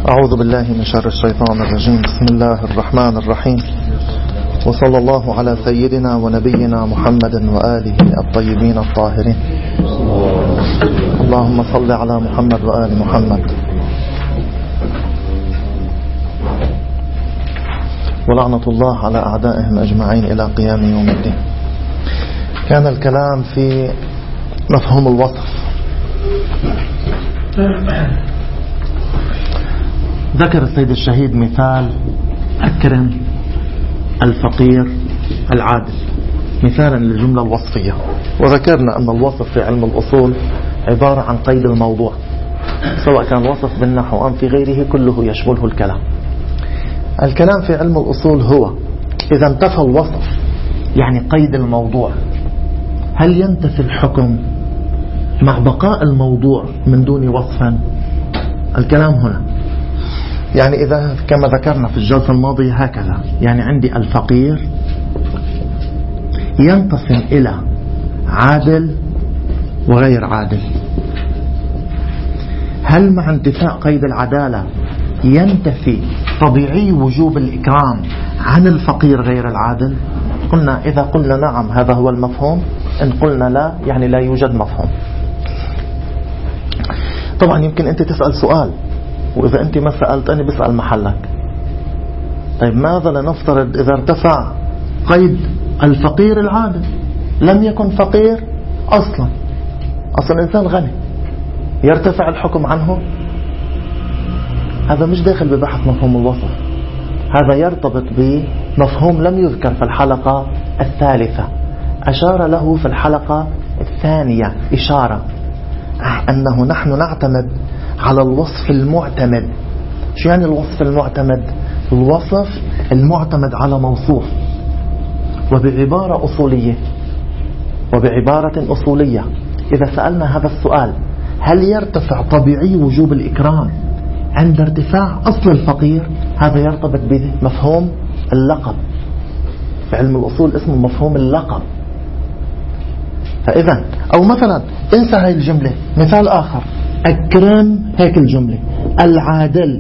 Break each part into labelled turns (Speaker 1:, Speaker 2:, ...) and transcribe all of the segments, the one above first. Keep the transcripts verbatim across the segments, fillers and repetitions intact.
Speaker 1: أعوذ بالله من شر الشيطان الرجيم. بسم الله الرحمن الرحيم، وصلى الله على سيدنا ونبينا محمد وآله الطيبين الطاهرين. اللهم صل على محمد وآل محمد. ولعنة الله على أعدائهم أجمعين إلى قيام يوم الدين. كان الكلام في مفهوم الوصف. ذكر السيد الشهيد مثال أكرم الفقير العادل مثالا للجملة الوصفية، وذكرنا أن الوصف في علم الأصول عبارة عن قيد الموضوع، سواء كان وصف بالنحو أم في غيره كله يشمله الكلام. الكلام في علم الأصول هو إذا انتفى الوصف يعني قيد الموضوع، هل ينتفي الحكم مع بقاء الموضوع من دون وصف؟ الكلام هنا يعني إذا كما ذكرنا في الجلسة الماضية هكذا، يعني عندي الفقير ينقسم إلى عادل وغير عادل، هل مع انتفاء قيد العدالة ينتفي طبيعي وجوب الإكرام عن الفقير غير العادل؟ قلنا إذا قلنا نعم هذا هو المفهوم، إن قلنا لا يعني لا يوجد مفهوم. طبعا يمكن أنت تسأل سؤال، وإذا أنت ما سألت أنا بسأل محلك. طيب ماذا لنفترض إذا ارتفع قيد الفقير العادل، لم يكن فقير أصلا، أصلا إنسان غني، يرتفع الحكم عنه؟ هذا مش داخل ببحث مفهوم الوصف، هذا يرتبط بمفهوم لم يذكر في الحلقة الثالثة، أشار له في الحلقة الثانية إشارة، أنه نحن نعتمد على الوصف المعتمد. شو يعني الوصف المعتمد؟ الوصف المعتمد على موصوف، وبعبارة أصولية وبعبارة أصولية إذا سألنا هذا السؤال هل يرتفع طبيعي وجوب الإكرام عند ارتفاع أصل الفقير؟ هذا يرتبط بمفهوم اللقب، في علم الأصول اسمه مفهوم اللقب. فإذا أو مثلا انسى هاي الجملة، مثال آخر أكرم، هيك الجملة العادل.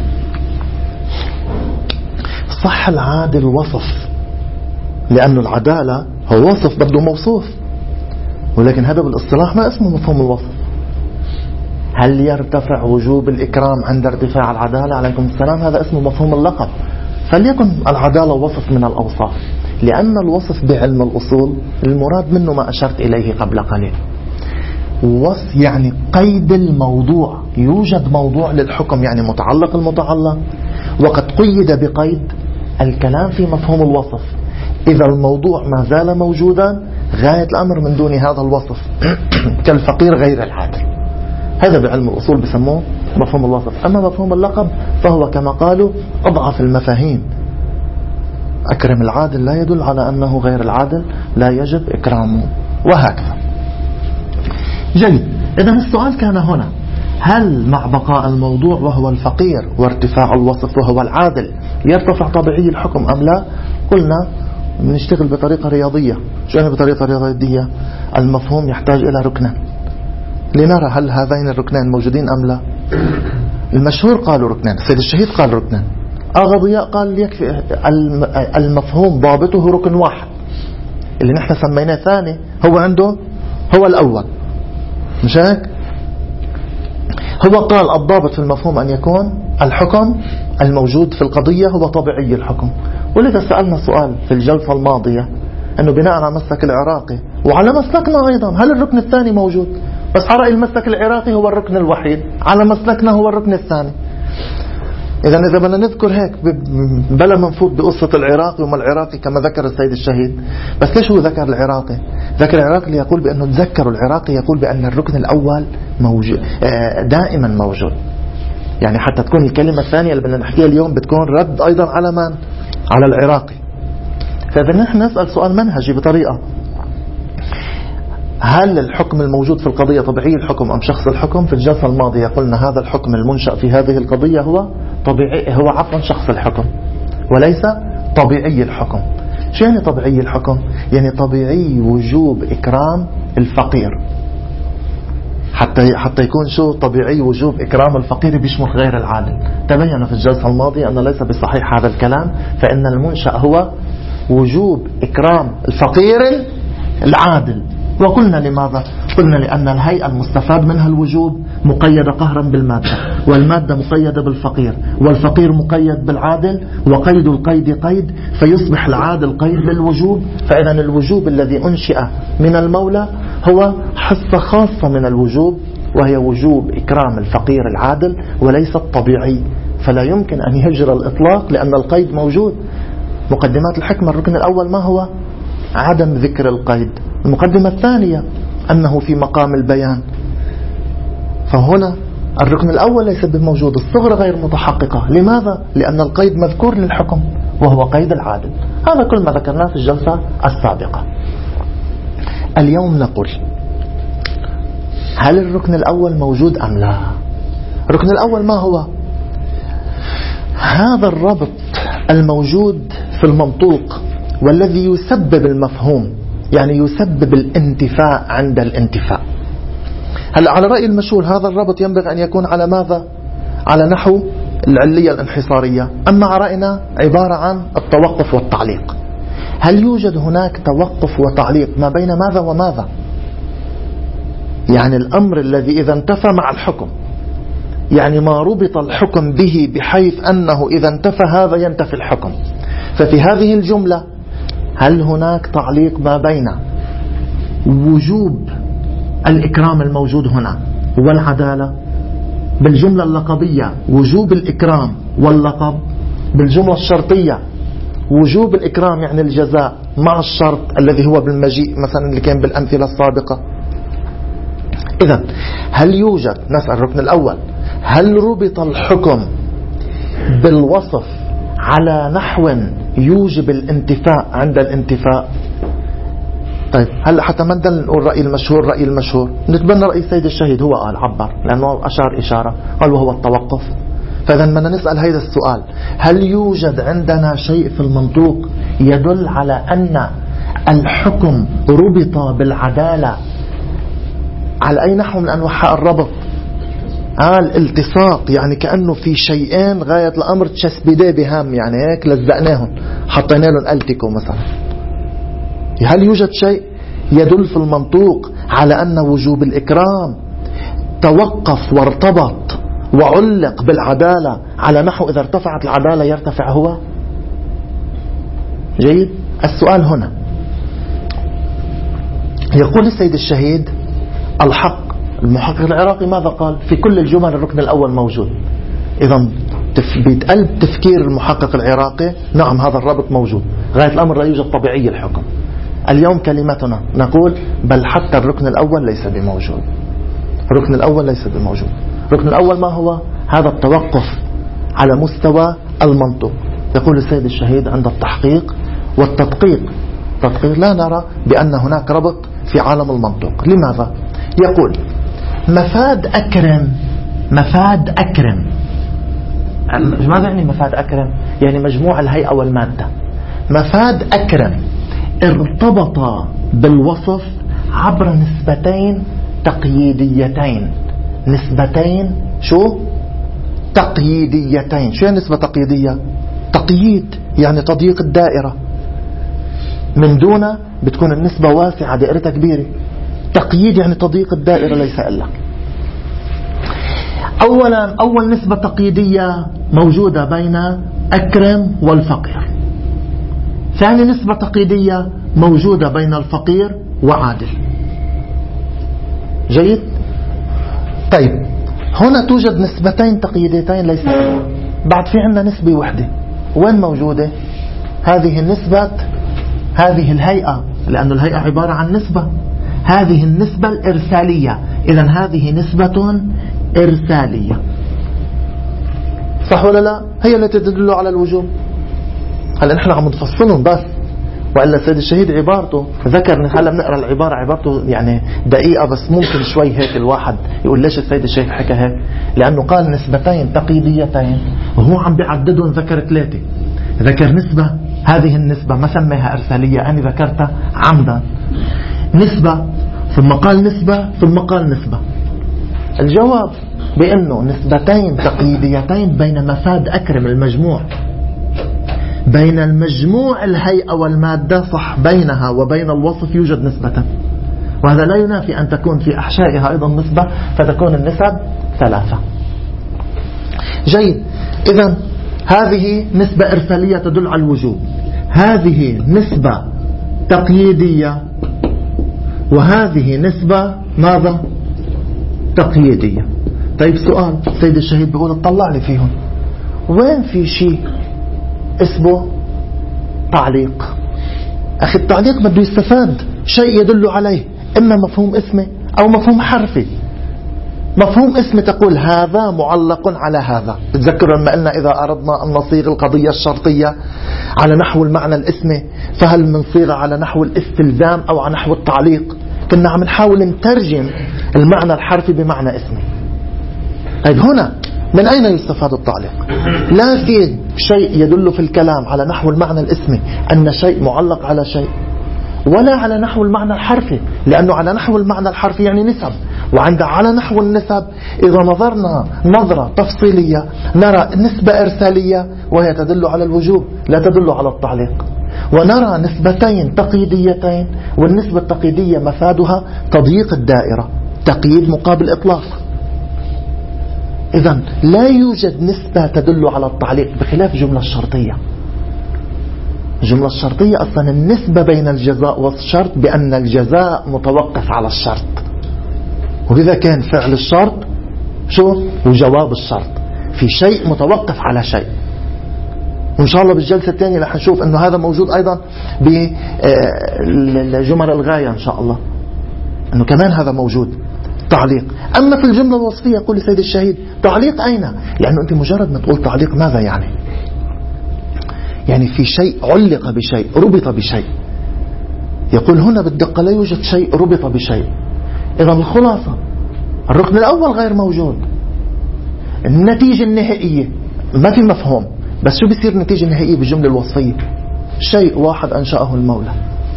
Speaker 1: صح العادل وصف، لأن العدالة هو وصف بده موصوف، ولكن هذا بالاصطلاح ما اسمه مفهوم الوصف. هل يرتفع وجوب الإكرام عند ارتفاع العدالة؟ عليكم السلام، هذا اسمه مفهوم اللقب. فليكن العدالة وصف من الأوصاف، لأن الوصف بعلم الأصول المراد منه ما أشرت إليه قبل قليل، وصف يعني قيد الموضوع، يوجد موضوع للحكم يعني متعلق المتعلق، وقد قيد بقيد. الكلام في مفهوم الوصف إذا الموضوع ما زال موجودا غاية الأمر من دون هذا الوصف كالفقير غير العادل، هذا بعلم الأصول بسموه مفهوم الوصف. أما مفهوم اللقب فهو كما قالوا أضعف المفاهيم. أكرم العادل لا يدل على أنه غير العادل لا يجب إكرامه، وهكذا. جيد، إذن السؤال كان هنا هل مع بقاء الموضوع وهو الفقير وارتفاع الوصف وهو العادل يرتفع طبيعي الحكم أم لا؟ قلنا نشتغل بطريقة رياضية. شو يعني بطريقة رياضية؟ المفهوم يحتاج إلى ركنين لنرى هل هذين الركنين موجودين أم لا. المشهور قالوا ركنين، السيد الشهيد قال ركنين، آغا ضياء قال يكفي المفهوم ضابطه ركن واحد اللي نحن سميناه ثاني، هو عنده هو الأول، مش هيك؟ هو قال الضابط في المفهوم أن يكون الحكم الموجود في القضية هو طبيعي الحكم. ولذا سألنا سؤال في الجلسة الماضية أنه بناء على مسلك العراقي وعلى مسلكنا أيضا هل الركن الثاني موجود؟ بس على رأي المسلك العراقي هو الركن الوحيد، على مسلكنا هو الركن الثاني. إذا إذا بدنا نذكر هيك بلا ما نفوت بقصة العراقي وما العراقي كما ذكر السيد الشهيد. بس ليش هو ذكر العراقي؟ ذكر العراقي يقول بأنه تذكروا العراقي يقول بأن الركن الأول موجود دائما موجود، يعني حتى تكون الكلمة الثانية اللي بدنا نحكيها اليوم بتكون رد أيضا على من؟ على العراقي. فإذا نحن نسأل سؤال منهجي بطريقة هل الحكم الموجود في القضية طبيعي الحكم أم شخص الحكم؟ في الجلسة الماضية قلنا هذا الحكم المنشأ في هذه القضية هو طبيعي، هو عفوا شخص الحكم وليس طبيعي الحكم. شو يعني طبيعي الحكم؟ يعني طبيعي وجوب إكرام الفقير حتى حتى يكون شو طبيعي وجوب إكرام الفقير بيشمل غير العادل. تبين في الجلسة الماضية أن ليس بصحيح هذا الكلام، فإن المنشأ هو وجوب إكرام الفقير العادل. وقلنا لماذا؟ قلنا لأن الهيئة المستفاد منها الوجوب مقيدة قهرا بالمادة، والمادة مقيدة بالفقير، والفقير مقيد بالعادل، وقيد القيد قيد، فيصبح العادل قيد للوجوب. فإذا الوجوب الذي أنشئ من المولى هو حصة خاصة من الوجوب، وهي وجوب إكرام الفقير العادل وليس الطبيعي، فلا يمكن أن يجرى الإطلاق لأن القيد موجود. مقدمات الحكمة الركن الأول ما هو؟ عدم ذكر القيد. المقدمة الثانية أنه في مقام البيان. فهنا الركن الأول ليس بموجود، الصغرى غير متحققة. لماذا؟ لأن القيد مذكور للحكم وهو قيد العادل. هذا كل ما ذكرناه في الجلسة السابقة. اليوم نقول هل الركن الأول موجود أم لا؟ الركن الأول ما هو؟ هذا الربط الموجود في المنطوق والذي يسبب المفهوم، يعني يسبب الانتفاء عند الانتفاء. هلا على رأي المشهور هذا الربط ينبغي أن يكون على ماذا؟ على نحو العلية الانحصارية. أما على رأينا عبارة عن التوقف والتعليق. هل يوجد هناك توقف وتعليق ما بين ماذا وماذا؟ يعني الأمر الذي إذا انتفى مع الحكم، يعني ما ربط الحكم به بحيث أنه إذا انتفى هذا ينتفي الحكم. ففي هذه الجملة هل هناك تعليق ما بين وجوب الإكرام الموجود هنا والعدالة بالجملة اللقبية وجوب الإكرام واللقب، بالجملة الشرطية وجوب الإكرام يعني الجزاء مع الشرط الذي هو بالمجيء مثلا اللي كان بالأمثلة السابقة. إذن هل يوجد، نسأل الركن الأول، هل ربط الحكم بالوصف على نحو يوجب الانتفاء عند الانتفاء؟ طيب هل حتى ما نقول رأي المشهور رأي المشهور نتبنى رأي السيد الشهيد، هو قال عبر لأنه أشار إشارة قال وهو التوقف. فإذا بدنا نسأل هذا السؤال، هل يوجد عندنا شيء في المنطوق يدل على أن الحكم ربط بالعدالة على أي نحو من أنواع الربط؟ آه الالتصاق، يعني كأنه في شيئين غاية الأمر تشسبده بهم، يعني هيك لزقناهم حطينا لهم ألتكو مثلا. هل يوجد شيء يدل في المنطوق على أن وجوب الإكرام توقف وارتبط وعلق بالعدالة على نحو إذا ارتفعت العدالة يرتفع هو؟ جيد. السؤال هنا يقول السيد الشهيد الحق المحقق العراقي ماذا قال؟ في كل الجمل الركن الأول موجود. إذا بيتقلب تفكير المحقق العراقي نعم هذا الرابط موجود، غاية الأمر لا يوجد طبيعي الحكم. اليوم كلمتنا نقول بل حتى الركن الأول ليس بموجود. الركن الأول ليس بموجود. الركن الأول ما هو؟ هذا التوقف على مستوى المنطق. يقول السيد الشهيد عند التحقيق والتدقيق تدقيق لا نرى بأن هناك ربط في عالم المنطق. لماذا؟ يقول مفاد أكرم، مفاد أكرم، ماذا يعني مفاد أكرم؟ يعني مجموع الهيئة والمادة. مفاد أكرم ارتبط بالوصف عبر نسبتين تقييديتين. نسبتين شو؟ تقييديتين. شو يعني نسبة تقييدية؟ تقييد يعني تضييق الدائرة، من دون بتكون النسبة واسعة دائرتها كبيرة. تقييد يعني تضييق الدائرة ليس إلا. أولا أول نسبة تقييدية موجودة بين أكرم والفقير. ثاني نسبة تقييدية موجودة بين الفقير وعادل. جيد. طيب هنا توجد نسبتين تقييديتين ليس إلا. بعد في عندنا نسبة وحدة وين موجودة؟ هذه النسبة، هذه الهيئة، لأن الهيئة عبارة عن نسبة، هذه النسبة الإرسالية. إذن هذه نسبة إرسالية، صح ولا لا؟ هي التي تدل على الوجوب. هل نحن عم نفصلهم بس، وإلا السيد الشهيد عبارته ذكر، هلا بنقرأ العبارة عبارته يعني دقيقة بس ممكن شوي هيك الواحد يقول ليش السيد الشهيد حكى هيك؟ لأنه قال نسبتين تقييديتين وهو عم بيعددهم، ذكر ثلاثة. ذكر نسبة، هذه النسبة ما سميها إرسالية، أنا ذكرتها عمدا. نسبة ثم قال نسبة ثم قال نسبة. الجواب بأنه نسبتين تقييديتين بين مفاد أكرم المجموع بين المجموع الهيئة والمادة، صح، بينها وبين الوصف يوجد نسبة، وهذا لا ينافي أن تكون في أحشائها أيضا نسبة، فتكون النسب ثلاثة. جيد. إذن هذه نسبة إرسالية تدل على الوجوب، هذه نسبة تقييدية، وهذه نسبة ماذا؟ تقييدية. طيب سؤال، سيد الشهيد بيقول اطلع لي فيهم، وين في شيء اسمه تعليق؟ أخي التعليق بده يستفاد شيء يدل عليه، إما مفهوم اسمي أو مفهوم حرفي. مفهوم اسمي تقول هذا معلق على هذا. تذكروا لما قلنا إذا أردنا أن نصيغ القضية الشرطية على نحو المعنى الاسمي فهل منصيغ على نحو الاستلزام أو على نحو التعليق؟ كنا عم نحاول نترجم المعنى الحرفي بمعنى اسمي. طيب هنا من أين يستفاد التعليق؟ لا في شيء يدل في الكلام على نحو المعنى الاسمي أن شيء معلق على شيء، ولا على نحو المعنى الحرفي، لأنه على نحو المعنى الحرفي يعني نسب، وعند على نحو النسب إذا نظرنا نظرة تفصيلية نرى نسبة إرسالية وهي تدل على الوجوب لا تدل على التعليق، ونرى نسبتين تقييديتين، والنسبة التقييدية مفادها تضييق الدائرة، تقييد مقابل إطلاق. إذن لا يوجد نسبة تدل على التعليق بخلاف جملة الشرطية. الجملة الشرطية أصلا النسبة بين الجزاء والشرط بأن الجزاء متوقف على الشرط، وإذا كان فعل الشرط شو وجواب الشرط في شيء متوقف على شيء. وإن شاء الله بالجلسة الثانية رح نشوف أنه هذا موجود أيضا بجمل الغاية إن شاء الله، أنه كمان هذا موجود تعليق. أما في الجملة الوصفية يقول سيد الشهيد تعليق أين؟ لأنه أنت مجرد ما تقول تعليق ماذا يعني؟ يعني في شيء علق بشيء، ربط بشيء. يقول هنا بالدقة لا يوجد شيء ربط بشيء. إذا الخلاصة الركن الأول غير موجود، النتيجة النهائية ما في مفهوم. بس شو بيصير النتيجة النهائية بالجملة الوصفية؟ شيء واحد أنشأه المولى.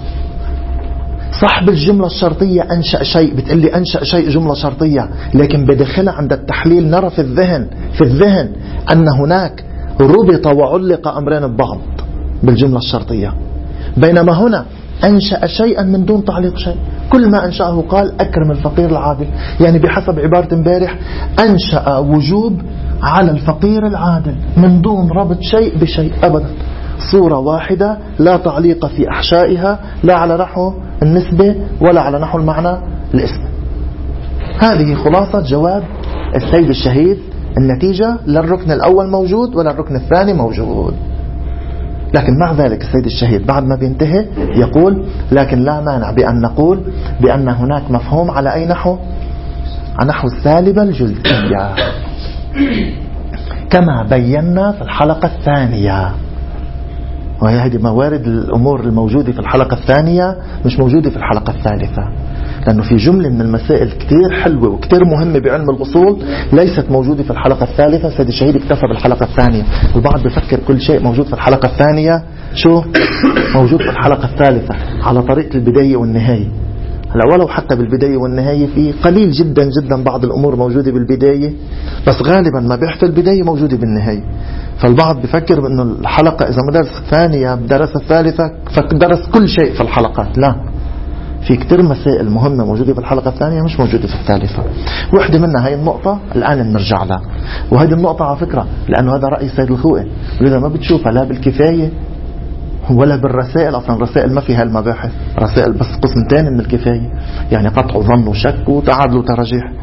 Speaker 1: صاحب الجملة الشرطية أنشأ شيء، بتقلي أنشأ شيء جملة شرطية، لكن بدخلها عند التحليل نرى في الذهن في الذهن أن هناك ربط وعلق أمرين ببعض بالجملة الشرطية، بينما هنا أنشأ شيئا من دون تعليق شيء. كل ما أنشأه قال أكرم الفقير العادل، يعني بحسب عبارة امبارح أنشأ وجوب على الفقير العادل من دون ربط شيء بشيء أبدا، صورة واحدة لا تعليق في أحشائها، لا على نحو النسبة ولا على نحو المعنى الاسم. هذه خلاصة جواب السيد الشهيد. النتيجة لا الركن الأول موجود ولا الركن الثاني موجود، لكن مع ذلك السيد الشهيد بعد ما بينتهي يقول لكن لا مانع بأن نقول بأن هناك مفهوم على أي نحو؟ على نحو السالبة الجزئية كما بينا في الحلقة الثانية. وهي هذه موارد الأمور الموجودة في الحلقة الثانية مش موجودة في الحلقة الثالثة، لأنه في جملة من المسائل كتير حلوة وكتير مهمة بعلم الأصول ليست موجودة في الحلقة الثالثة. سيد الشهيد اكتفى بالحلقة الثانية. البعض بفكر كل شيء موجود في الحلقة الثانية شو موجود في الحلقة الثالثة على طريقة البداية والنهاية. هلا ولو حتى بالبداية والنهاية في قليل جدا جدا بعض الأمور موجودة بالبداية، بس غالبا ما بيحفل البداية موجودة بالنهاية. فالبعض بفكر بأنه الحلقة إذا ما درس الثانية درس الثالثة فدرس كل شيء في الحلقات. لا، في كتير مسائل مهمة موجودة في الحلقة الثانية مش موجودة في الثالثة. واحدة منها هاي النقطة الآن نرجع لها، وهذه النقطة على فكرة لأنه هذا رأي السيد الخوئي، ولذا ما بتشوفها لا بالكفاية ولا بالرسائل. أصلا الرسائل ما فيها المباحث، رسائل بس قسم تاني من الكفاية، يعني قطع ظن وشك وتعادل وترجيح.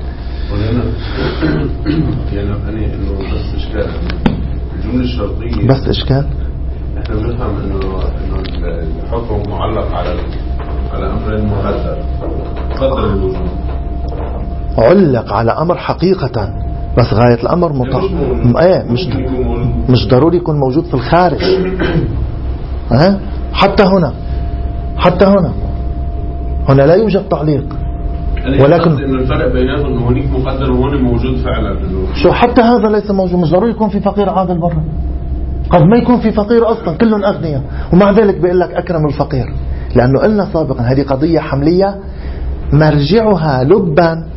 Speaker 2: يعني أنا إنه بس إشكال الجملة الشرطية،
Speaker 1: بس إشكال
Speaker 2: إحنا بنفهم إنه إنه الحكم معلق على على أمر مقدر قدر الوجود،
Speaker 1: علق على أمر حقيقة، بس غاية الأمر مطلق ايه مش مش ضروري يكون موجود في الخارج. ها حتى هنا حتى هنا هنا لا يوجد تعليق، ولكن
Speaker 2: إنه الفرق بيناتهم إنه هناك مقدر وهون موجود فعلا.
Speaker 1: شو حتى هذا ليس موجود، مش ضروري يكون في فقير عادل برا، قد ما يكون في فقير أصلا كلهم أغنياء ومع ذلك بيقول لك أكرم الفقير، لأنه قلنا سابقا هذه قضية حملية مرجعها لبا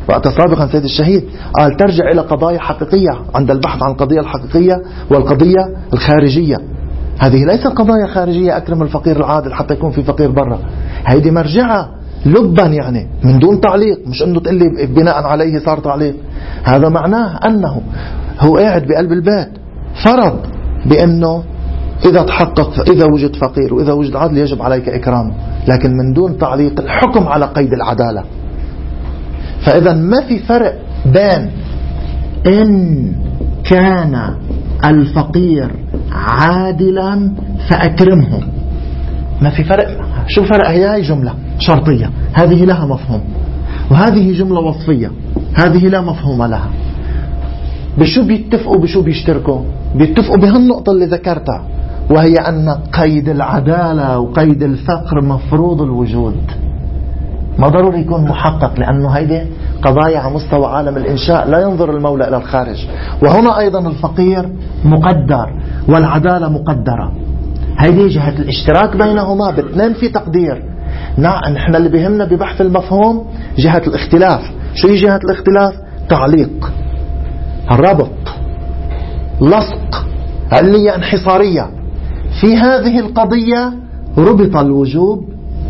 Speaker 1: وقت سابقا سيد الشهيد قال ترجع إلى قضايا حقيقية عند البحث عن القضية الحقيقية والقضية الخارجية. هذه ليست قضايا خارجية أكرم الفقير العادل حتى يكون في فقير برا، هيدي مرجعة لبا يعني من دون تعليق، مش انه تقول لي بناء عليه صار تعليق. هذا معناه أنه هو قاعد بقلب البيت فرض بأنه إذا تحقق إذا وجد فقير وإذا وجد عادل يجب عليك إكرامه، لكن من دون تعليق الحكم على قيد العدالة. فإذا ما في فرق بين إن كان الفقير عادلا فأكرمه، ما في فرق. شو فرق؟ هي جملة شرطية هذه لها مفهوم، وهذه جملة وصفية هذه لا مفهوم لها. بشو بيتفقوا بشو بيشتركوا؟ بيتفقوا بهالنقطة اللي ذكرتها، وهي أن قيد العدالة وقيد الفقر مفروض الوجود، ما ضروري يكون محقق، لأنه هيدي قضايا على مستوى عالم الإنشاء لا ينظر المولى إلى الخارج. وهنا أيضا الفقير مقدر والعدالة مقدرة، هيدي جهة الاشتراك بينهما باثنين في تقدير. نعم نحن اللي بيهمنا ببحث المفهوم جهة الاختلاف. شو هي جهة الاختلاف؟ تعليق، الربط، لصق، علية انحصارية. في هذه القضية ربط الوجوب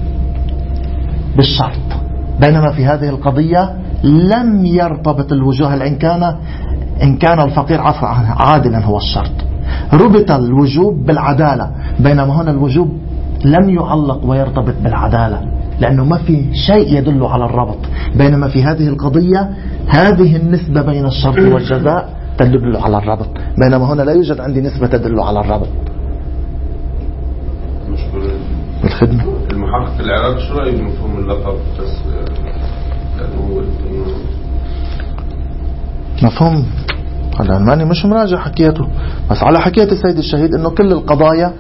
Speaker 1: بالشرط، بينما في هذه القضية لم يرتبط الوجوه. إن كان إن كان الفقير عادلا هو الشرط، ربط الوجوب بالعدالة، بينما هنا الوجوب لم يعلق ويرتبط بالعدالة لأنه ما في شيء يدل على الربط. بينما في هذه القضية هذه النسبة بين الشرط والجزاء تدل على الربط، بينما هنا لا يوجد عندي نسبة تدل على الربط. الخدمة
Speaker 2: المحقق العراق شو رأيه بمفهوم اللقب؟ بس لأنه
Speaker 1: مفهوم العلماني مش مراجع حكيته، بس على حكية السيد الشهيد انه كل القضايا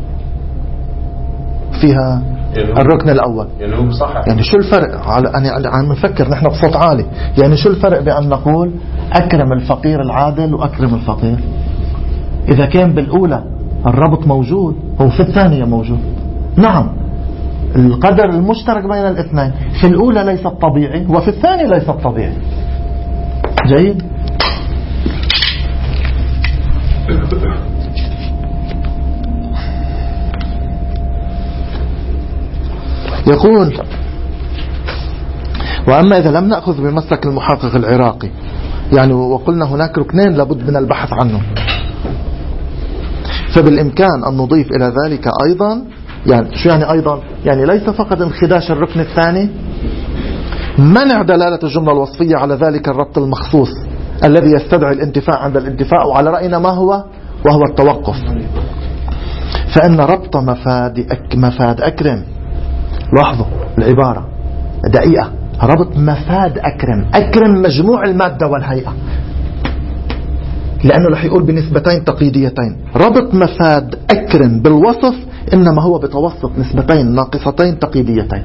Speaker 1: فيها يعني الركن الاول.
Speaker 2: يعني هو صح.
Speaker 1: يعني شو الفرق؟ على انا عم نفكر نحن بصوت عالي، يعني شو الفرق بان نقول اكرم الفقير العادل واكرم الفقير؟ اذا كان بالاولى الربط موجود هو في الثانية موجود. نعم القدر المشترك بين الاثنين في الاولى ليس طبيعي وفي الثانية ليس طبيعي. جيد. يقول وأما إذا لم نأخذ بمسلك المحقق العراقي، يعني وقلنا هناك ركنين لابد من البحث عنه، فبالإمكان أن نضيف إلى ذلك أيضا. يعني شو يعني أيضا؟ يعني ليس فقط انخداش الركن الثاني، منع دلالة الجملة الوصفية على ذلك الربط المخصوص الذي يستدعي الانتفاع عند الانتفاع، وعلى رأينا ما هو؟ وهو التوقف. فإن ربط مفاد أك مفاد أكرم، لاحظوا العبارة دقيقة، ربط مفاد أكرم، أكرم مجموع المادة والهيئة، لأنه رح يقول بنسبتين تقييديتين. ربط مفاد أكرم بالوصف إنما هو بتوسط نسبتين ناقصتين تقييديتين.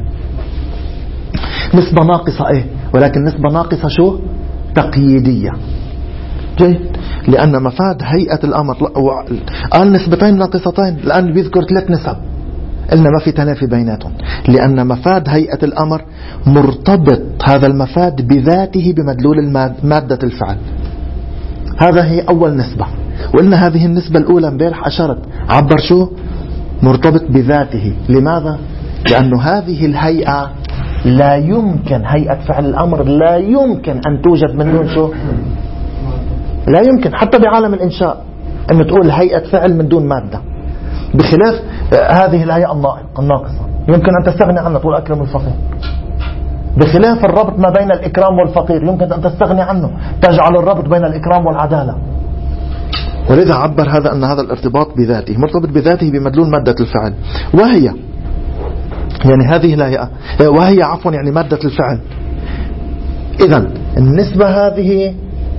Speaker 1: نسبة ناقصة إيه؟ ولكن نسبة ناقصة شو؟ تقييدية. جيد. لأن مفاد هيئة الأمر قال نسبتين ناقصتين، الآن بيذكر ثلاث نسب إلا ما في تنافي بيناتهم، لأن مفاد هيئة الأمر مرتبط هذا المفاد بذاته بمدلول مادة الفعل. هذا هي أول نسبة. وإن هذه النسبة الأولى امبارح أشرت عبر شو؟ مرتبط بذاته. لماذا؟ لأنه هذه الهيئة لا يمكن، هيئة فعل الأمر لا يمكن أن توجد من دون شو؟ لا يمكن حتى بعالم الإنشاء أن تقول هيئة فعل من دون مادة، بخلاف هذه الهيئة الناقصة يمكن أن تستغني عنها تقول أكرم الفقير. بخلاف الربط ما بين الإكرام والفقير يمكن أن تستغني عنه تجعل الربط بين الإكرام والعدالة. ولذا عبر هذا أن هذا الارتباط بذاته مرتبط بذاته بمدلول مادة الفعل، وهي يعني هذه الهيئة وهي عفوا يعني مادة الفعل. إذن النسبة هذه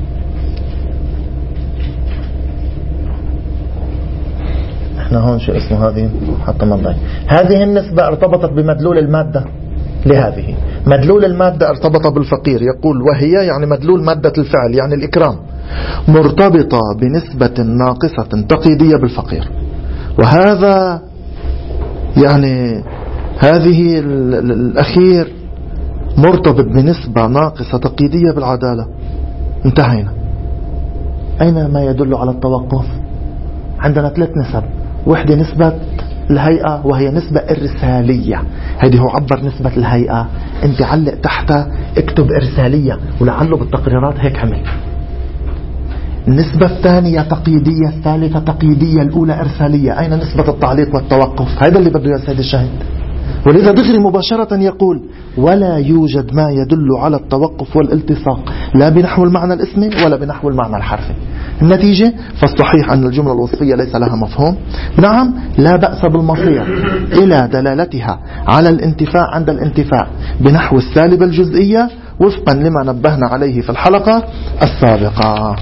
Speaker 1: احنا هون شو اسمه هذه حتى ما نضيع. هذه النسبة ارتبطت بمدلول المادة لهذه، مدلول المادة ارتبط بالفقير. يقول وهي يعني مدلول مادة الفعل يعني الإكرام مرتبطة بنسبة ناقصة تقييدية بالفقير. وهذا يعني هذه الأخير مرتبط بنسبة ناقصة تقييدية بالعدالة. انتهينا. أين ما يدل على التوقف؟ عندنا ثلاث نسب. واحدة نسبة الهيئة وهي نسبة إرسالية، هذه هو عبر نسبة الهيئة، انت علق تحتها اكتب إرسالية، ولعله بالتقريرات هيك عمل. النسبة الثانية تقييدية، الثالثة تقييدية، الأولى إرسالية. أين نسبة التعليق والتوقف؟ هذا اللي بده يا سيد الشهيد. ولذا دغري مباشرة يقول ولا يوجد ما يدل على التوقف والالتصاق لا بنحو المعنى الاسمي ولا بنحو المعنى الحرفي. النتيجة فالصحيح أن الجملة الوصفية ليس لها مفهوم. نعم لا بأس بالمصير إلى دلالتها على الانتفاء عند الانتفاء بنحو السالبة الجزئية وفقا لما نبهنا عليه في الحلقة السابقة.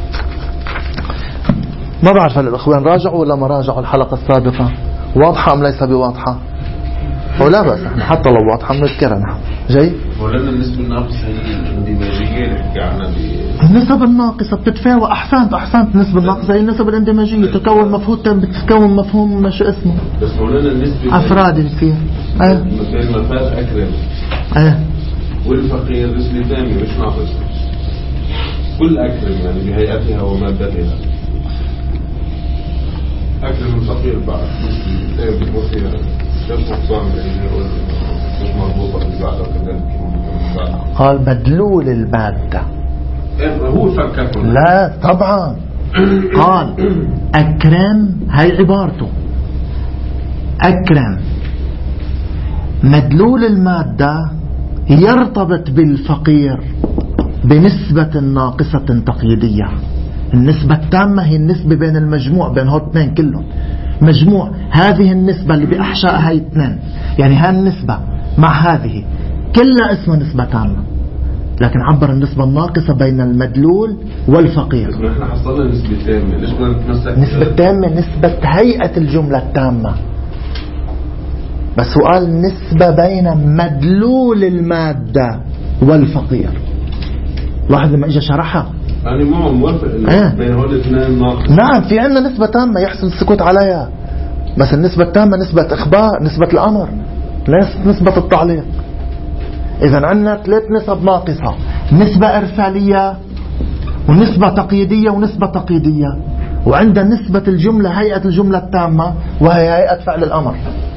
Speaker 1: ما بعرف هل الأخوان راجعوا ولا ما راجعوا الحلقة السابقة، واضحة أم ليس بواضحة؟ ولا بأس احنا حتى لو واضحة بنذكرها نحن. جاي
Speaker 2: ولنا النسبة الناقصة هي الاندماجية اللي حكي عنها.
Speaker 1: النسب الناقصة بتتفاوى. أحسنت أحسنت النسبة الناقصة هي النسب الاندماجية، تكون مفهوم بتكون مفهوم شو اسمه
Speaker 2: بس ولنا النسبة
Speaker 1: أفراد فيه. اه
Speaker 2: مثل ما فات أكرم
Speaker 1: اه
Speaker 2: والفقير نسبة تامة مش ناقصة. كل أكرم يعني بهيئتها ومادتها. أكرم الفقير بعد نسبة تامة
Speaker 1: قال مدلول المادة.
Speaker 2: هو فكر
Speaker 1: لا طبعا. قال أكرم، هاي عبارته أكرم مدلول المادة يرتبط بالفقير بنسبة ناقصة تقييدية. النسبة التامة هي النسبة بين المجموع بين هاد اثنين كلهم مجموع. هذه النسبة اللي بأحشاء هاي اثنين، يعني هاي النسبة مع هذه كلها اسمها نسبة تامة، لكن عبر النسبة الناقصة بين المدلول والفقير.
Speaker 2: نحن حصلنا نسبة تامة. ليش بدنا نتمسك
Speaker 1: نسبة تامة نسبة هيئة الجملة التامة، بس سؤال نسبة بين مدلول المادة والفقير. لاحظ لما اجى شرحها
Speaker 2: يعني ما موافق
Speaker 1: آه.
Speaker 2: بين هول الاثنين ناقص.
Speaker 1: نعم في عندنا نسبة تامة يحسن السكوت عليها، بس النسبة التامة نسبة إخبار، نسبة الأمر، ليس نسبة التعليق. إذا عندنا ثلاث نسب ناقصة، نسبة إرسالية ونسبة تقييدية ونسبة تقييدية، وعندنا نسبة الجملة هيئة الجملة التامة وهي هيئة فعل الأمر.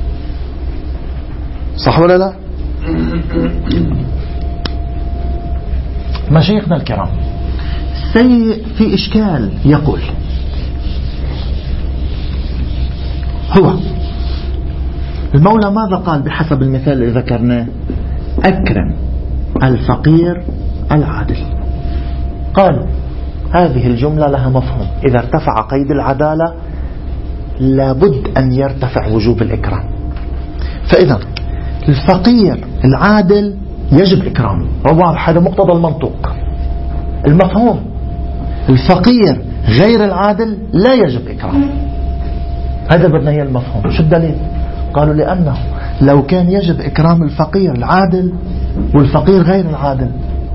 Speaker 1: صح ولا لا؟ مشايخنا الكرام سيء في إشكال يقول هو المولى ماذا قال بحسب المثال اللي ذكرناه؟ أكرم الفقير العادل. قالوا هذه الجملة لها مفهوم، إذا ارتفع قيد العدالة لابد أن يرتفع وجوب الإكرام. فإذا الفقير العادل يجب إكرامه، هذا مقتضى المنطوق المفهوم. الفقير غير العادل لا يجب إكرامه، هذا بدنا هي المفهوم. شو الدليل؟ قالوا لأنه لو كان يجب إكرام الفقير العادل والفقير غير العادل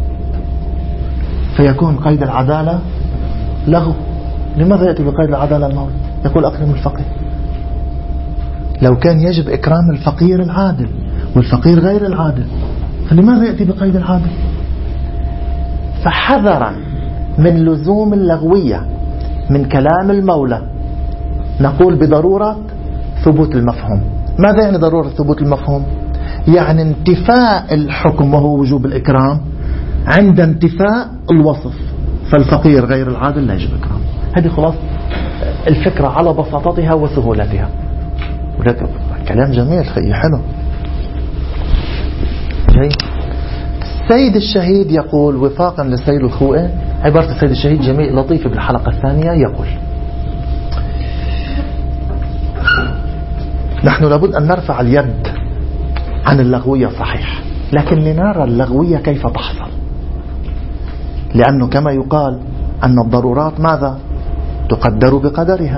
Speaker 1: فيكون قيد العدالة لغو. لماذا يأتي بقيد العدالة المولى؟ يقول أكرم الفقير. لو كان يجب إكرام الفقير العادل والفقير غير العادل فلماذا يأتي بقيد العادل؟ فحذرا من لزوم اللغوية من كلام المولى نقول بضرورة ثبوت المفهوم. ماذا يعني ضرورة ثبوت المفهوم؟ يعني انتفاء الحكم وهو وجوب الإكرام عند انتفاء الوصف، فالفقير غير العادل لا يجب إكرام. هذه خلاص الفكرة على بساطتها وسهولتها. كلام جميل حلو جاي. السيد الشهيد يقول وفاقا للسيد الخوئي، عبارة السيد الشهيد جميل لطيفة بالحلقة الثانية، يقول نحن لابد أن نرفع اليد عن اللغوية صحيح، لكن لنرى اللغوية كيف تحصل، لأنه كما يقال أن الضرورات ماذا تقدر بقدرها.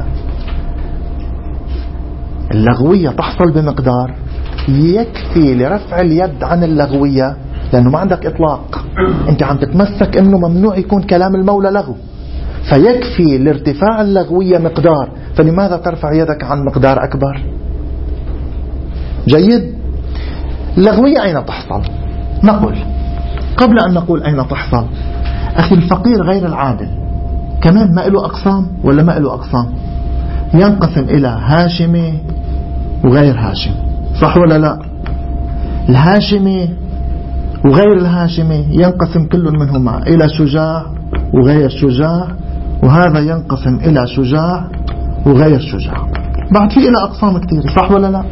Speaker 1: اللغوية تحصل بمقدار يكفي لرفع اليد عن اللغوية، لأنه ما عندك إطلاق، أنت عم تتمسك أنه ممنوع يكون كلام المولى لغو، فيكفي لارتفاع اللغوية مقدار، فلماذا ترفع يدك عن مقدار أكبر؟ جيد. اللغوية أين تحصل؟ نقول قبل أن نقول أين تحصل، أخي الفقير غير العادل كمان ما له أقسام ولا ما له أقسام؟ ينقسم إلى هاشمي وغير هاشمي، صح ولا لا؟ الهاشمي وغير الهاشمي ينقسم كل منهما إلى شجاع وغير شجاع، وهذا ينقسم إلى شجاع وغير شجاع. بعد في إلى أقسام كثير، صح ولا لا؟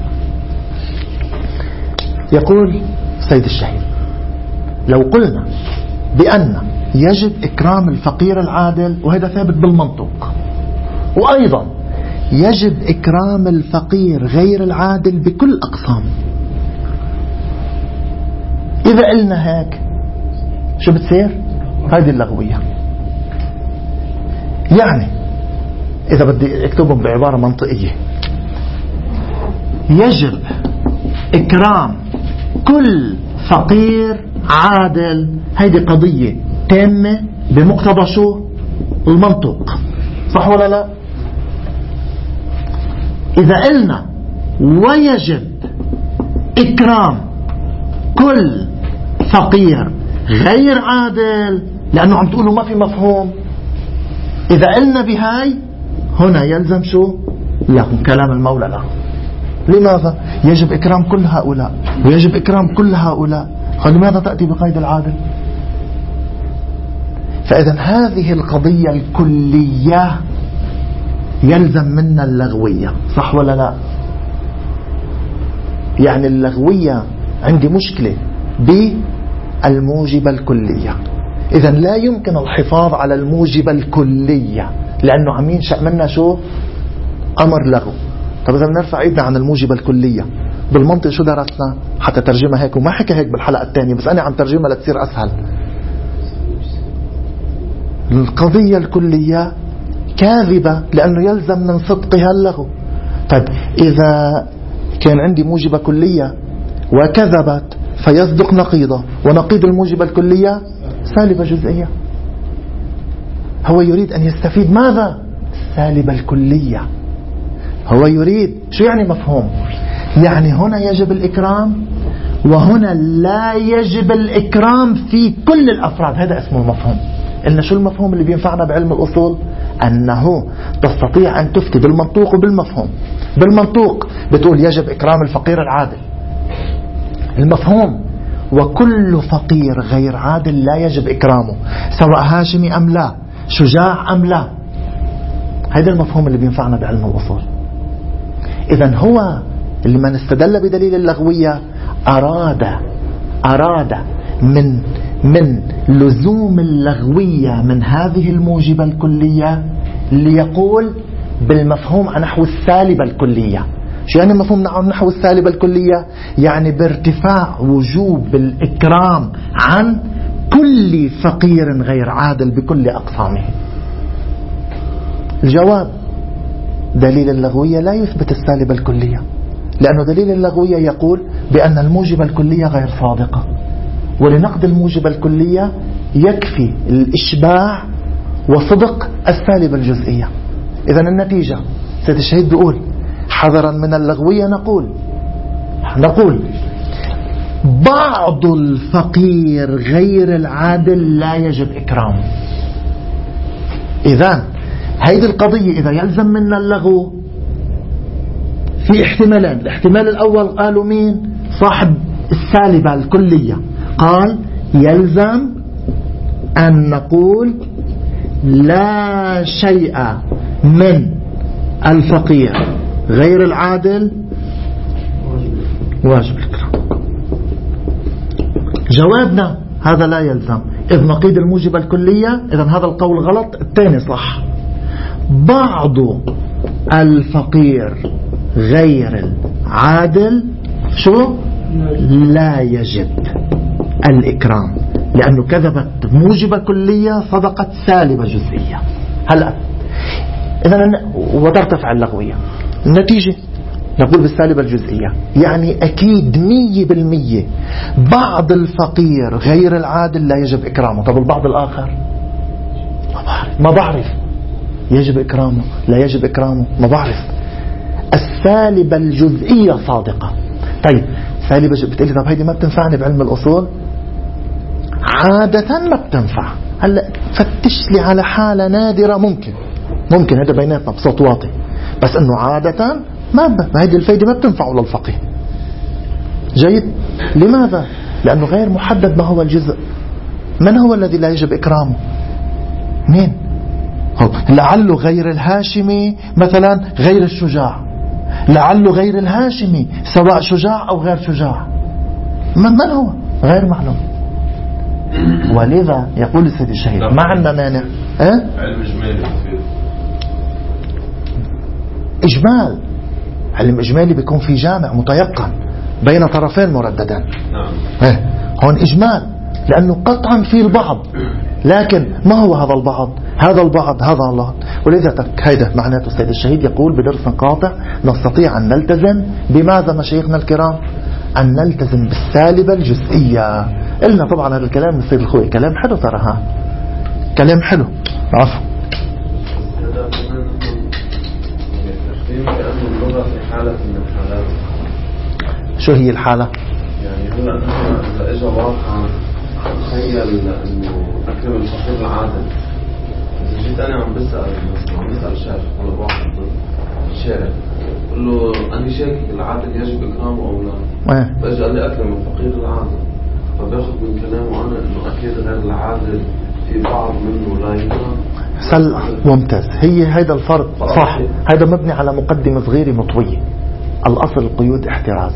Speaker 1: يقول سيد الشهيد لو قلنا بأن يجب إكرام الفقير العادل، وهذا ثابت بالمنطق، وأيضا يجب إكرام الفقير غير العادل بكل أقسام. إذا قلنا هيك شو بتصير؟ هذه اللغوية. يعني إذا بدي أكتبهم بعبارة منطقية، يجب إكرام كل فقير عادل، هذه قضية تامة بمقتضى شو؟ المنطق، صح ولا لا؟ إذا قلنا ويجب إكرام كل فقير غير عادل، لأنه عم تقولوا ما في مفهوم، إذا قلنا بهاي هنا يلزم شو؟ يكون كلام المولى له. لماذا؟ يجب إكرام كل هؤلاء ويجب إكرام كل هؤلاء، فلماذا تأتي بقيد العادل؟ فإذا هذه القضية الكلية يلزم منا اللغوية، صح ولا لا؟ يعني اللغوية عندي مشكلة بالموجبة الكلية، إذا لا يمكن الحفاظ على الموجبة الكلية لأنه عم ينشأ منا شو؟ أمر لغو. طب إذا بنرفع ايدنا عن الموجبة الكلية بالمنطق شو درسنا؟ حتى ترجمة هيك، وما حكى هيك بالحلقة الثانية، بس أنا عم ترجمها لتصير أسهل. القضية الكلية كاذبة لأنه يلزم من صدقها اللغو. طيب إذا كان عندي موجبة كلية وكذبت فيصدق نقيضة، ونقيض الموجبة الكلية سالبة جزئية. هو يريد أن يستفيد ماذا؟ سالبة الكلية. هو يريد شو يعني مفهوم؟ يعني هنا يجب الإكرام وهنا لا يجب الإكرام في كل الأفراد، هذا اسمه المفهوم. إلنا شو المفهوم اللي بينفعنا بعلم الأصول؟ أنه تستطيع أن تفتي بالمنطوق وبالمفهوم. بالمنطوق بتقول يجب إكرام الفقير العادل، المفهوم وكل فقير غير عادل لا يجب إكرامه، سواء هاشمي أم لا، شجاع أم لا. هذا المفهوم اللي بينفعنا بعلم الأصول. إذن هو اللي من استدل بدليل اللغوية أراد أراد من من لزوم اللغوية من هذه الموجبة الكلية ليقول بالمفهوم عن نحو السالبة الكلية. شو يعني مفهوم عن نحو السالبة الكلية؟ يعني بارتفاع وجوب الإكرام عن كل فقير غير عادل بكل أقسامه. الجواب دليل اللغوية لا يثبت السالبة الكلية، لأنه دليل اللغوية يقول بأن الموجبة الكلية غير صادقة، ولنقد الموجبة الكلية يكفي الإشباع وصدق السالبة الجزئية. إذن النتيجة سيد الشهيد بيقول حذرا من اللغوية نقول نقول بعض الفقير غير العادل لا يجب إكرامه. إذن هيدي القضية إذا يلزم منا اللغو في احتمالين. الاحتمال الأول قالوا مين؟ صاحب السالبة الكلية قال يلزم أن نقول لا شيء من الفقير غير العادل واجب الإكرام. جوابنا هذا لا يلزم، إذ نقيد الموجبة الكلية. إذن هذا القول غلط، الثاني صح. بعض الفقير غير العادل شو؟ لا يجب الإكرام، لأنه كذبت موجبة كلية صدقت سالبة جزئية. هلأ إذن وترتفع اللغوية. النتيجة نقول بالسالبة الجزئية، يعني أكيد مية بالمية بعض الفقير غير العادل لا يجب إكرامه. طب البعض الآخر ما بعرف ما بعرف يجب إكرامه لا يجب إكرامه ما بعرف. السالبة الجزئية صادقة. طيب سالبة بتقولي طب هيدي ما بتنفعني بعلم الأصول؟ عادة ما بتنفع. هلا فتش لي على حالة نادرة ممكن ممكن هذا بيناتنا بصوت واطي، بس انه عادة ما هذه الفايدة ما بتنفع للفقيه. جيد. لماذا؟ لأنه غير محدد ما هو الجزء. من هو الذي لا يجب إكرامه؟ مين؟ هو لعله غير الهاشمي مثلا غير الشجاع، لعله غير الهاشمي سواء شجاع أو غير شجاع. من هو؟ غير معلوم. ولذا يقول السيد الشهيد ما عندنا مانع. أه؟
Speaker 2: علم إجمالي.
Speaker 1: إجمال. علم إجمالي بيكون في جامع متيقن بين طرفين مرددين.
Speaker 2: نعم.
Speaker 1: أه؟ هون إجمال لأنه قطعا في البعض، لكن ما هو هذا البعض؟ هذا البعض هذا الله. ولذا هيدا معناته السيد الشهيد يقول بدرس قاطع نستطيع أن نلتزم بماذا مشايخنا الكرام؟ أن نلتزم بالسالبة الجزئية. إلنا طبعا هذا الكلام السيد الخوي كلام حلو ترى، ها كلام حلو. عفوا.
Speaker 2: اللغة في حالة من الحالات.
Speaker 1: شو هي الحالة؟
Speaker 2: يعني هلا إذا إجا واقع تخيل إنه أكرم الفقير العادل، إذا جيت أنا عم بسأل عم بسأل شايف ولا واحد شارع بقول له أنا شاكك العادل يجب إكرامه أو لا، فإجا قال لي أكرم الفقير العادل، فباخذ من كلامه أنا إنه أكيد غير العادل في بعض منه لا يكرم.
Speaker 1: سل ممتاز. هي هيدا الفرق صح. هيدا مبني على مقدمة صغيرة مطوية. الأصل القيود احتراز،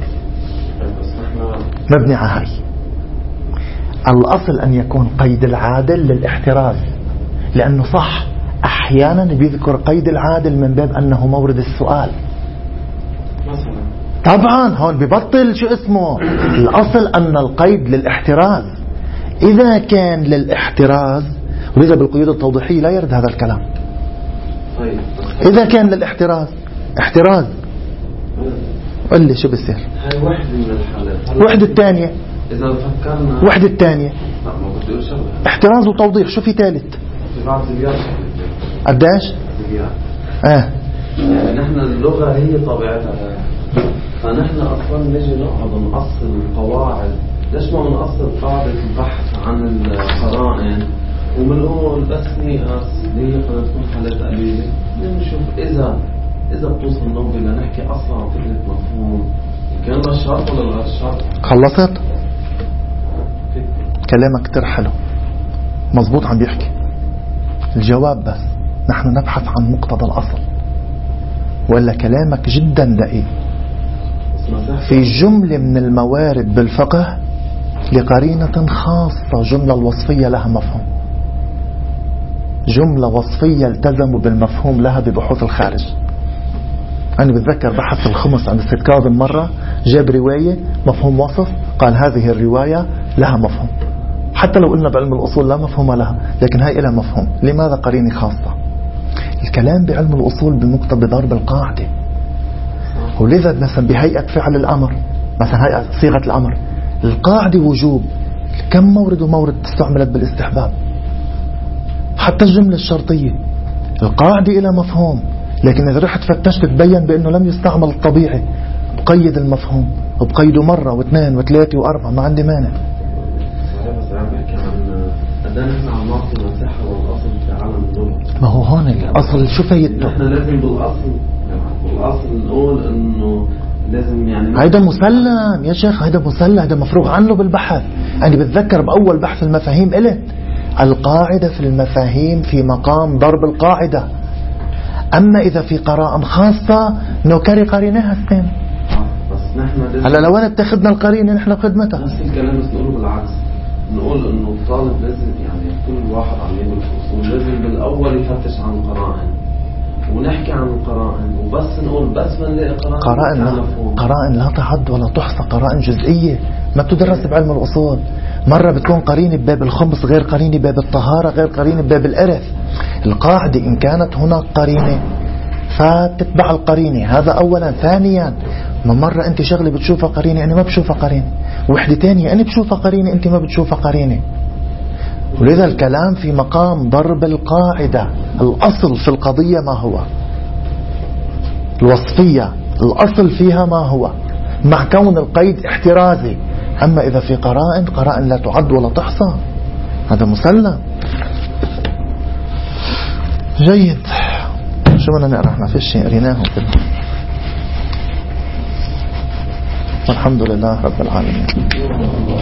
Speaker 1: مبني على هاي. الأصل أن يكون قيد العادل للاحتراز، لأنه صح أحيانا بيذكر قيد العادل من باب أنه مورد السؤال. طبعا هون ببطل شو اسمه. الأصل أن القيد للاحتراز. إذا كان للاحتراز، ولذا بالقيود التوضيحية لا يرد هذا الكلام. إذا كان للاحتراز احتراز قل لي شو بصير.
Speaker 2: هاي واحدة من الحالات.
Speaker 1: وحدة الثانية
Speaker 2: إذا فكرنا
Speaker 1: وحدة الثانية احتراز وتوضيح. شو في ثالث؟
Speaker 2: في بعض زيارة
Speaker 1: قداش؟
Speaker 2: زيارة.
Speaker 1: اه
Speaker 2: يعني نحن اللغة هي طبيعتها، فنحن أصلا نجي نقعد نقصر القواعد. ليش ما نقصر قاعدة البحث عن القرائن وبنقول بس نيقص دقيقة تكون حالات قليلة، نشوف إذا إذا بتوصل نوبة لنحكي أصلا عن فكرة مفهوم كان الشرط ولا غير الشرط.
Speaker 1: خلصت؟ كلامك كتير حلو مزبوط عم بيحكي. الجواب بس نحن نبحث عن مقتضى الأصل، ولا كلامك جدا دقيق. في جملة من الموارد بالفقه لقرينة خاصة جملة الوصفية لها مفهوم، جملة وصفية التزموا بالمفهوم لها ببحوث الخارج. أنا بتذكر بحث الخمس عند السيد كاظم مرة جاب رواية مفهوم وصف، قال هذه الرواية لها مفهوم، حتى لو قلنا بعلم الأصول لا مفهوم لها، لكن هاي لها مفهوم. لماذا؟ قرينة خاصة. الكلام بعلم الأصول بمقتضى ضرب القاعدة. ولذا مثلا بهيئة فعل الأمر، مثلا هيئة صيغة الأمر، القاعدة وجوب كم مورد ومورد استعملت بالاستحباب. حتى الجملة الشرطية القاعدة إلى مفهوم، لكن إذا رحت فتشت تبين بأنه لم يستعمل الطبيعي، بقيد المفهوم وبقيده مرة واثنين وثلاثة وأربعة، ما عندي مانع.
Speaker 2: بس عم بحكي عن قد نحن عم نعطي مساحة والأصل في عالم اللغة.
Speaker 1: ما هو هون الأصل شو فايدته؟
Speaker 2: نحن لازم بالأصل بالأصل نقول إنه لازم يعني
Speaker 1: هيدا مسلم يا شيخ، هيدا مسلم، هيدا مفروغ عنه بالبحث. أنا بتذكر بأول بحث المفاهيم قلت القاعدة في المفاهيم في مقام ضرب القاعدة، أما إذا في قراءة خاصة نكري قرينها الثاني.
Speaker 2: بس نحن
Speaker 1: هلا لو أنا اتخذنا القرينة نحن خدمتها.
Speaker 2: نفس الكلام بس نقوله بالعكس، نقول إنه الطالب لازم يعني كل واحد عم يعمل الفصول لازم بالأول يفتش عن القرائن ونحكي عن القرائن، وبس نقول بس ما نلاقي قرائن
Speaker 1: قرائن لا, قرائن لا تعد ولا تحصى، قرائن جزئية ما بتدرس بعلم الأصول. مرة بتكون قرينة بباب الخمس غير قرينة بباب الطهارة غير قرينة بباب الإرث. القاعدة إن كانت هناك قرينة فتتبع القرينة، هذا أولا. ثانيا ما مرة أنت شغلة بتشوفها قرينة أنا ما بشوفها قرينة، وحدة تانية أنا بشوفها قرينة أنت ما بتشوفها قرينة. ولذا الكلام في مقام ضرب القاعدة. الأصل في القضية ما هو الوصفية، الأصل فيها ما هو، مع كون القيد احترازي. أما إذا في قرائن، قرائن لا تعد ولا تحصى، هذا مسلم. جيد، شو بدنا نقرأ؟ احنا في شيء قريناه كله. والحمد لله رب العالمين.